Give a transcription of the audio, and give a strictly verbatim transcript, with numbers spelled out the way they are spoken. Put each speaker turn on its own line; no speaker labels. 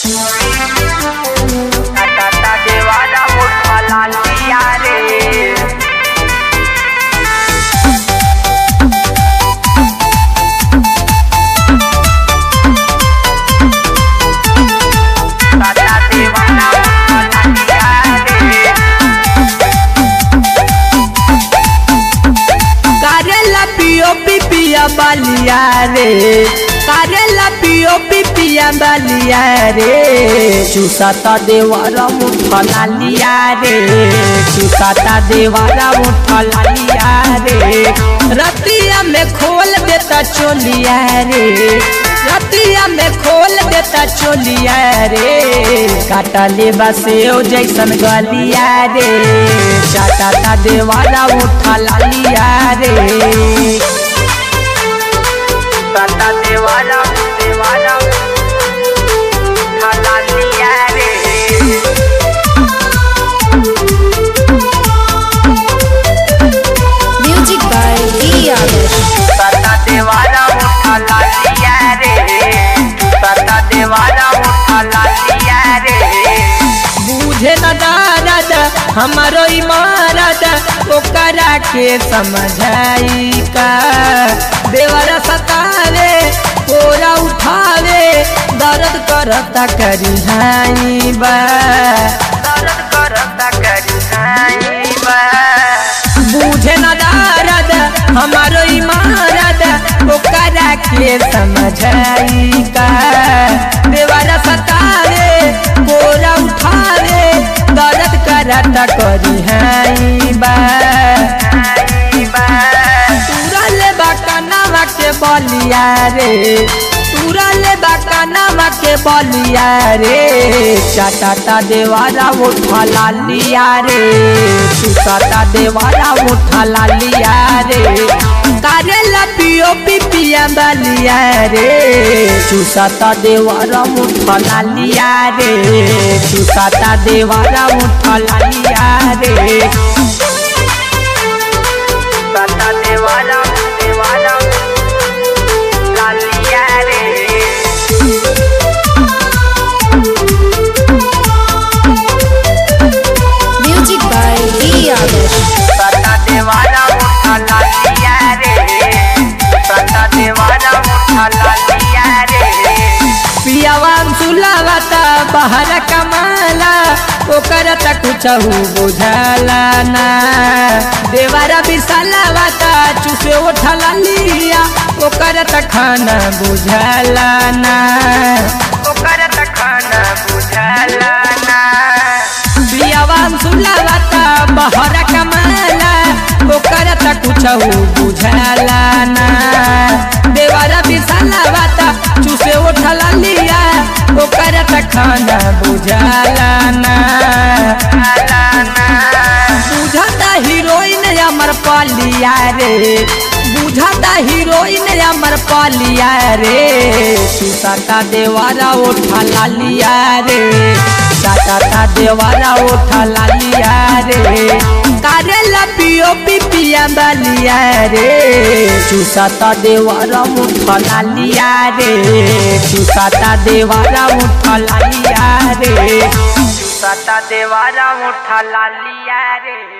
बालिया रे करेला पियो पिपिया बालिया रे चुसाता देवारा मुठला लिया रे चुसाता देवारा मुठला लिया रे रतिया में खोल देता चोलिया रे रतिया में खोल देता चोलिया रे काटा ले बसे ओ जैसन गलिया रे चाटाता देवारा मुठला लिया रे चाटा देवारा देवारा मुठला लिया रे
म्यूजिक बाय डी आदर्श
चाटा देवारा मुठला लिया रे चाटा देवारा मुठला लिया रे बुझे न दर्द हमारो इमारत ओकरा के समझाई का देवरा सतावे कोरा उठावे दर्द करता करी हाई बा दर्द करता करी हाई बा बुझे न दर्द हमारो इमारत ओकरा के समझाई का देवरा सतावे कोरा उठावे दर्द करता करी हाई बा के बलिया रे पूरा ले बाकानामा के बलिया रे चाटाता देवारा उठला लिया रे चुसाता देवारा उठला लिया रे करेला पियो पिपिया बलिया रे चुसाता देवारा उठला लिया रे चुसाता देवारा उठला लिया रे चुसाता देवारा देवारा
म्यूजिक बाय डी आदर्श
चाटा देवारा मुठला लिया रे चाटा देवारा मुठला लिया रे पियावा सुलावता बाहर कमाला ओकर त कुछ बुझला ना देवारा बिसलावता चुसे उठला लिया ओकर त खाना बुझला ना ओकर त खाना बुझला ना पियावा सुलावता बाहर कमाला ओकर त कुछ बुझला ना देवारा बिसलावता चुसे उठला लिया ओकर त खाना बुझला ना बुझता हीरोइन अमर पालिया रे बुझता हीरोइन अमर पालिया रे चुसाता देवारा उठला लिया रे चाटाता देवारा उठला लिया रे करेला पियो पिपिया बलिया रे चुसाता देवारा उठला लिया रे चुसाता देवारा उठला लिया रे चुसाता देवारा उठला लिया रे।